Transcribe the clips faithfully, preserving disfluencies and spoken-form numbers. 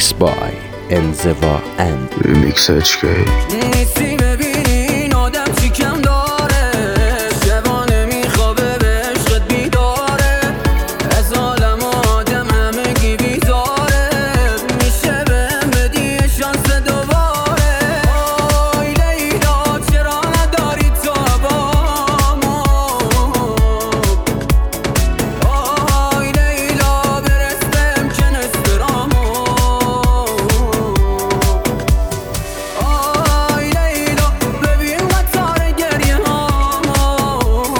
Remix by انزوا and Remix اچ کی. نیستی ببینین آدم چی کم داره، شبانه میخوابه به عشقت بیداره، از عالم آدم همگی بیزاره، میشه بهم بدی شانس دوباره. آی لیلا چرا نداری تو هوامو، آی لیلا برس بهم کن استرامو، آی لیلا ببین قطار گریه هامو،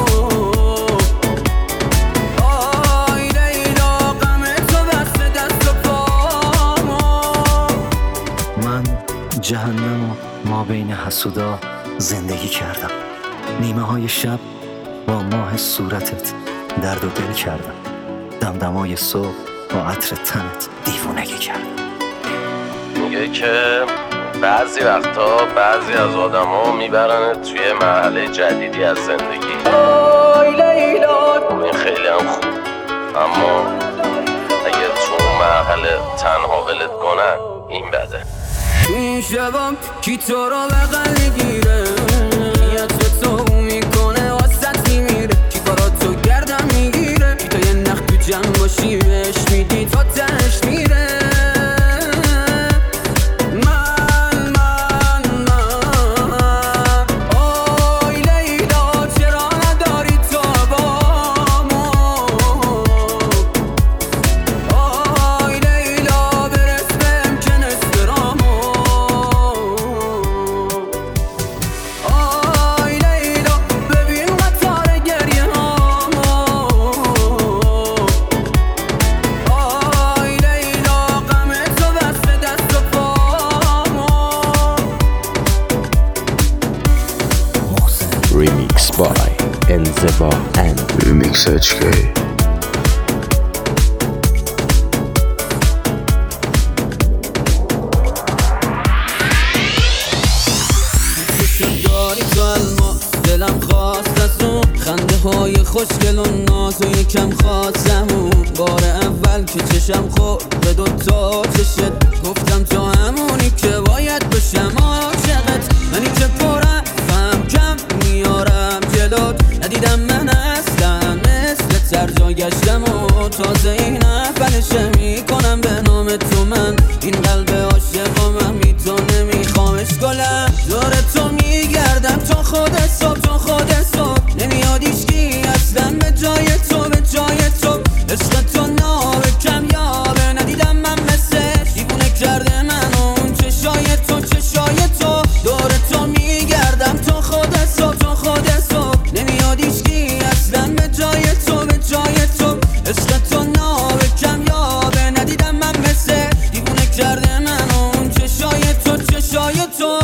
آی لیلا غم تو بسته دست و پامو. من جهنم و ما بین حسودا زندگی کردم، نیمه های شب با ماه صورتت درد و دل کردم، دمدمای صبح با عطر تنت دیوونگی کردم. میگه که بعضی وقتا بعضی از آدما میبرن توی مرحله جدیدی از زندگی. آی لیلا این خیلی هم خوب، اما اگه تو اون مرحله تنها ولت کنن این بده. تو این شبام کی تو رو بغل میگیره، نیت به تو میکنه واسط میمیره، کی کاراتو گردم میگیره، کی تو یه نخ تو جمع باشی بهش میدی تا تهش میره. من من من آی لیلا چرا نداری تو هوامو، آی لیلا برس بهم کن استرامو، آی لیلا ببین قطار گریه هامو، آی لیلا غم تو بسته دست و پامو. Remix by انزوا and Remix اچ کی. داری تو الماس دلم خواست از اون خنده های خوشگل و ناز و یکم خواستم اون بار اول که چشم خورد به دوتا چشت، گفتم تو همونی که باید بشم عاشقت، منی که پرم فهم کم میارم جلوت، ندیدم من اصلا مثل ترجا گشتم و تازه این اولشه میکنم به نام تو من این قلب عاشق و من بی تو نمیخوامش گلم، دور تو میگردم تا خود صبح تا خود صبح، نمیاد ایشکی اصلا به جای تو به جای تو، عشق تو نابه کمیابه، ندیدم من مثل دیوونه کرده من اون چشای تو چشای تو، دور تو میگردم تا خود صبح تا خود صبح، نمیاد ایشکی اصلا به جای تو به جای تو، عشق تو نابه کمیابه، ندیدم من مثل دیوونه کرده من اون چشای تو چشای تو.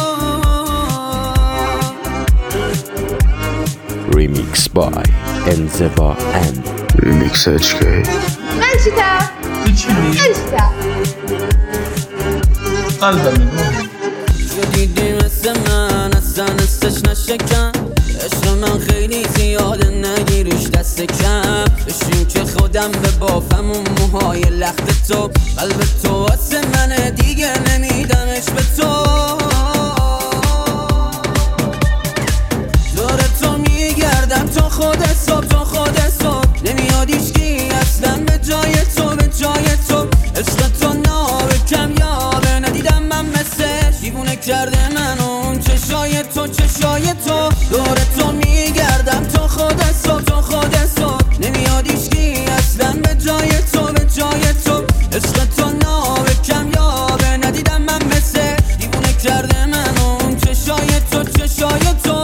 Remix by انزوا and Remix اچ کی. من چیتا؟ من چیتا؟ قلبم میگم تو دیدی مثل من اصلا استش نشکم، عشق من خیلی زیاده نگیریش دست کم، بشیم که خودم به بافم اون موهای لخت تو، قلب تو واسه منه دیگه نمیدمش به تو، دور تو میگردم تا خود صبح تا خود صبح، نمیاد ایشکی اصلا به جای تو به جای تو، عشق تو نابه کمیابه، ندیدم من مثل دیوونه کرده من اون چشای تو چشای تو، دور تو میگردم تا خود صبح تا خود صبح، نمیاد ایشکی اصلا به جای تو به جای تو، عشق تو نابه کمیابه، ندیدم من مثل دیوونه کرده من اون چشای تو چشای تو.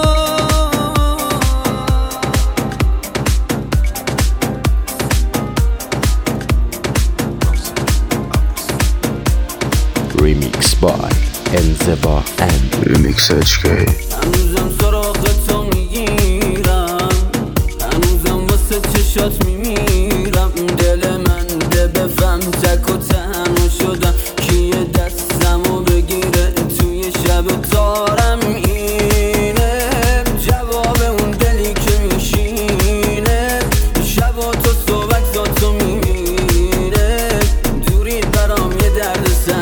Remix by انزوا and Remix اچ کی. هنوزم سراغ تو میگیرم، هنوزم واسه چشات میمیرم، دل من ده بفهم تک و تنها شدم، کیه دستمو بگیره توی شب تارم اینه، جواب اون دلی که میشینه، شب و تو صبح تو میمیره، دوری برام یه درد سر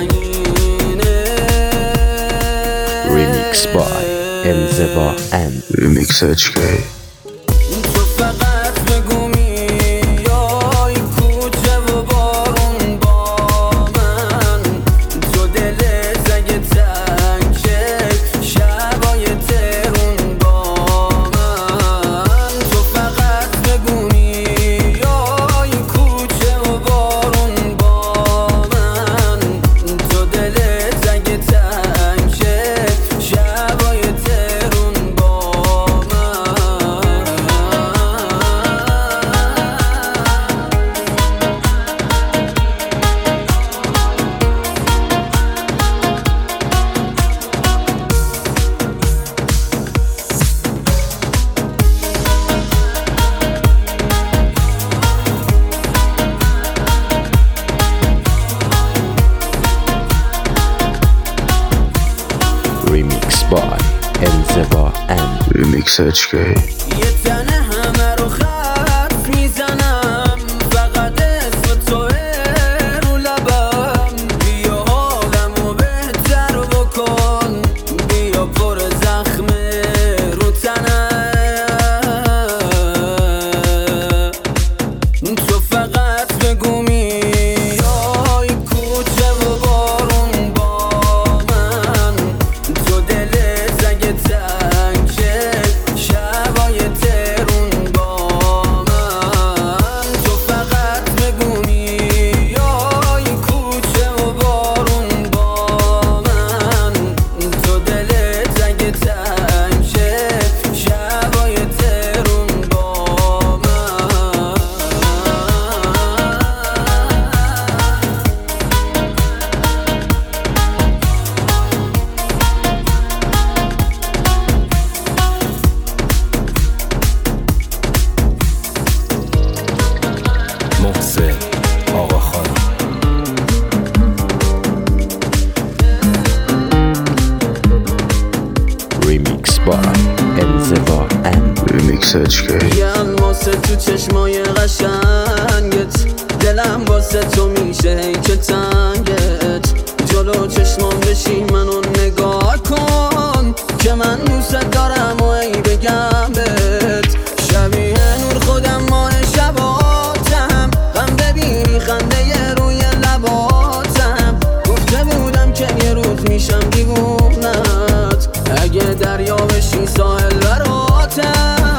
Remix by انزوا and Remix H K. تو فقط بگو میای کوچه و بارون با من تو دل زگه تنگه شبای ترون با من تو فقط بگو میای کوچه و بارون با من تو دل زگه تنگه شبای ترون با من Remix by انزوا and Remix H K. یه تنه همه رو خط میزنم فقط اسم توه رو لبم بیا حالمو بهتر بکن بیا پر زخمه رو تنم تو فقط بگو میای کوچه و بارون با من تو دل زگه تنگه شبای ترون با من تو فقط بگو میای کوچه و بارون با من تو دل زگه تنگه شبای ترون با من محسن آقا خانم Remix by انزوا and Remix H K. یه الماسه تو چشمای قشنگت دلم واسه تو میشه هی که تنگت جلو چشمام بشی منو نگاه کن که من دوست دارم و ای بگم بهت شبیه نور خودم ماه شباتم غم ببینی خنده روی لباتم گفته بودم که یه روز میشم دیوونت اگه دریا بشی ساحل براتم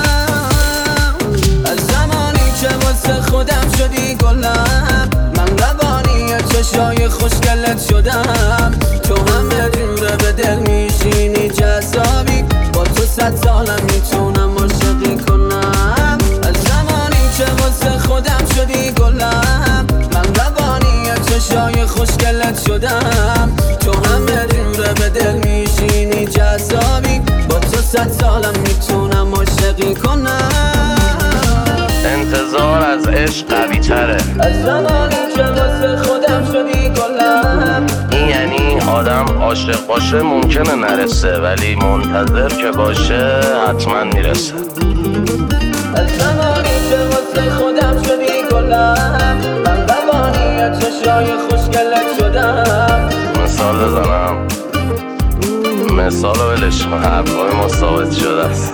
از زمانی که واسه خودم شدی گلم من روانی چشای خوشگلت شدم تو همه جوره به دل میشینی جذابی با تو صد سالم میتونم عاشقی کنم از زمانی که واسه خودم شدی گلم من روانی چشای خوشگلت شدم تو همه جوره به دل میشینی جذابی با تو صد سالم میتونم عاشقی کنم انتظار از عشق قوی تره از زمانی که واسه خودم شدی گلم این یعنی آدم عاشق باشه ممکنه نرسه ولی منتظر که باشه حتما میرسه از زمانی که واسه خودم شدی گلم من روانی چشای خوشگلت شدم مثال بزنم مثال رو ولش کن حرفای ما ثابت شده است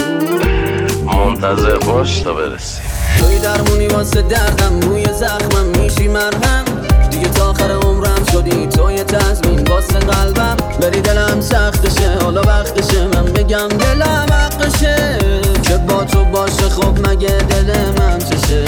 منتظر باش تا برسی توی درمونی واسه دردم روی زخمم میشی مرهم دیگه تا آخر عمرم شدی توی تضمین واسه قلبم بری دلم سختشه حالا وقتشه من بگم دلم حقشه که با تو باشه خب مگه دل من چشه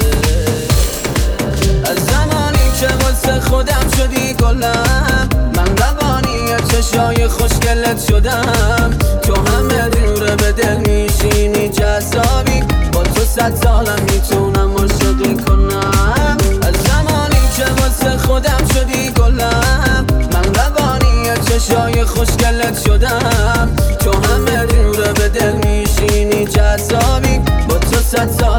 از زمانی که واسه خودم شدی گلم من روانی چشای خوشگلت شدم تو همه جوره به دل میشینی جذابی با تو صد سالم میتونم عاشقی کنم از زمانی که واسه خودم شدی گلم من روانی چشای خوشگلت شدم تو همه جوره به دل میشینی جذابی با تو صد سالم